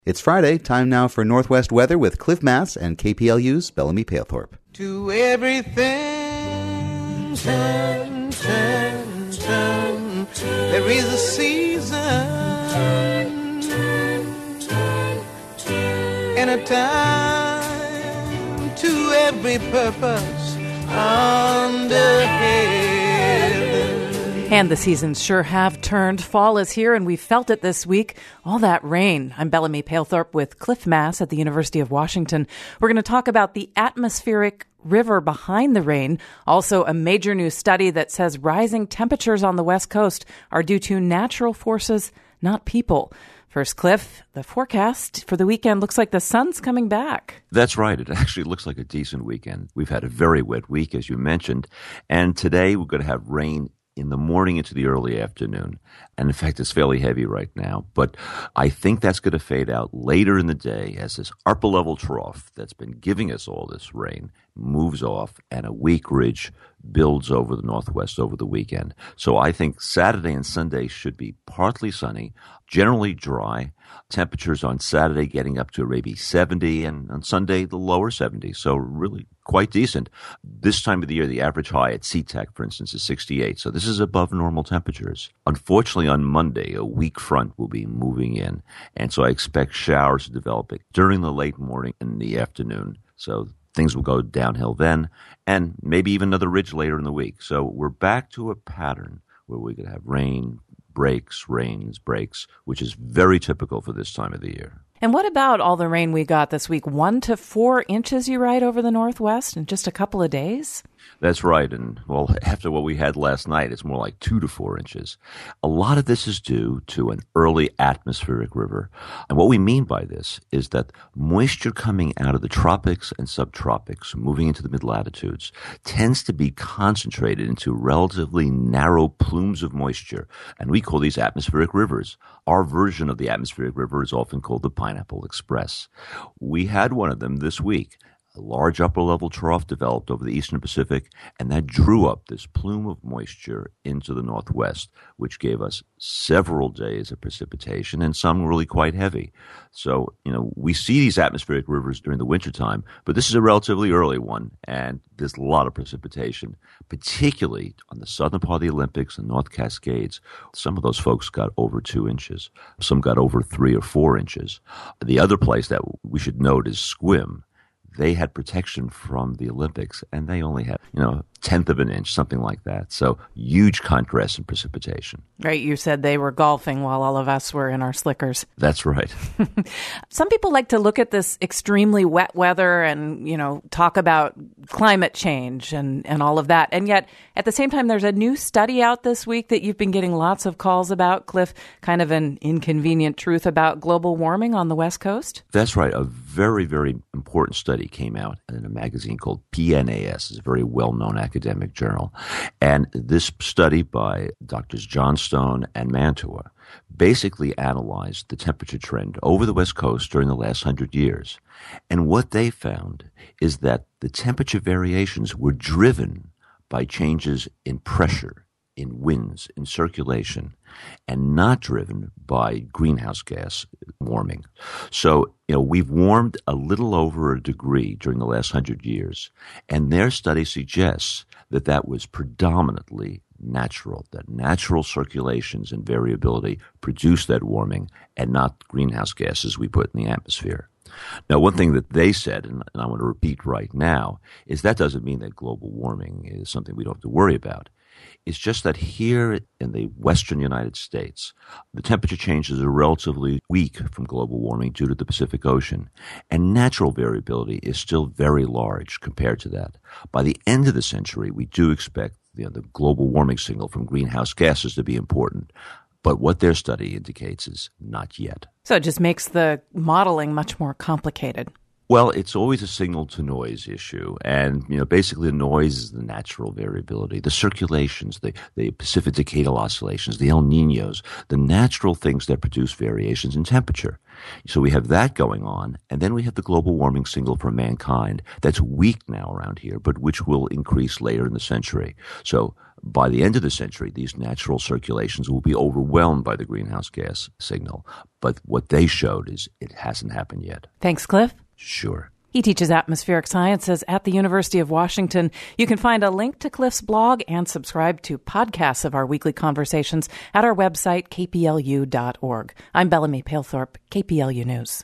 It's Friday, time now for Northwest weather with Cliff Mass and KPLU's Bellamy Palethorpe. To everything, turn, turn, turn. There is a season and a time to every purpose under heaven. And the seasons sure have turned. Fall is here, and we felt it this week. All that rain. I'm Bellamy Palethorpe with Cliff Mass at the University of Washington. We're going to talk about the atmospheric river behind the rain. Also, a major new study that says rising temperatures on the West Coast are due to natural forces, not people. First, Cliff, the forecast for the weekend looks like the sun's coming back. That's right. It actually looks like a decent weekend. We've had a very wet week, as you mentioned, and today we're going to have rain in the morning into the early afternoon. And in fact, it's fairly heavy right now. But I think that's going to fade out later in the day as this upper level trough that's been giving us all this rain moves off and a weak ridge builds over the Northwest over the weekend. So I think Saturday and Sunday should be partly sunny, generally dry. Temperatures on Saturday getting up to maybe 70, and on Sunday the lower 70s. So really quite decent. This time of the year, the average high at SeaTac, for instance, is 68. So this is above normal temperatures. Unfortunately, on Monday, a weak front will be moving in. And so I expect showers to develop during the late morning and the afternoon. So things will go downhill then, and maybe even another ridge later in the week. So we're back to a pattern where we're going to have rain, breaks, rains, breaks, which is very typical for this time of the year. And what about all the rain we got this week? 1 to 4 inches, you write, over the Northwest in just a couple of days? That's right. And, well, after what we had last night, it's more like 2 to 4 inches. A lot of this is due to an early atmospheric river. And what we mean by this is that moisture coming out of the tropics and subtropics, moving into the mid-latitudes, tends to be concentrated into relatively narrow plumes of moisture. And we call these atmospheric rivers. Our version of the atmospheric river is often called the Pineapple Express. We had one of them this week. A large upper-level trough developed over the eastern Pacific, and that drew up this plume of moisture into the Northwest, which gave us several days of precipitation, and some really quite heavy. So, we see these atmospheric rivers during the wintertime, but this is a relatively early one, and there's a lot of precipitation, particularly on the southern part of the Olympics and North Cascades. Some of those folks got over 2 inches. Some got over 3 or 4 inches. The other place that we should note is Sequim. They had protection from the Olympics, and they only had, 1/10 of an inch, something like that. So huge contrast in precipitation. Right. You said they were golfing while all of us were in our slickers. That's right. Some people like to look at this extremely wet weather and, talk about climate change and all of that. And yet, at the same time, there's a new study out this week that you've been getting lots of calls about, Cliff, kind of an inconvenient truth about global warming on the West Coast. That's right. A very, very important study came out in a magazine called PNAS. It's a very well-known academic journal. And this study by Drs. Johnstone and Mantua basically analyzed the temperature trend over the West Coast during the last 100 years. And what they found is that the temperature variations were driven by changes in pressure, in winds, in circulation, and not driven by greenhouse gas warming. So, we've warmed a little over a degree during the last 100 years, and their study suggests that that was predominantly natural, that natural circulations and variability produce that warming and not greenhouse gases we put in the atmosphere. Now, one thing that they said, and I want to repeat right now, is that doesn't mean that global warming is something we don't have to worry about. It's just that here in the western United States, the temperature changes are relatively weak from global warming due to the Pacific Ocean, and natural variability is still very large compared to that. By the end of the century, we do expect the global warming signal from greenhouse gases to be important. But what their study indicates is not yet. So it just makes the modeling much more complicated. Well, it's always a signal to noise issue. And, basically the noise is the natural variability, the circulations, the Pacific decadal oscillations, the El Niños, the natural things that produce variations in temperature. So we have that going on. And then we have the global warming signal for mankind that's weak now around here, but which will increase later in the century. So by the end of the century, these natural circulations will be overwhelmed by the greenhouse gas signal. But what they showed is it hasn't happened yet. Thanks, Cliff. Sure. He teaches atmospheric sciences at the University of Washington. You can find a link to Cliff's blog and subscribe to podcasts of our weekly conversations at our website, kplu.org. I'm Bellamy Palethorpe, KPLU News.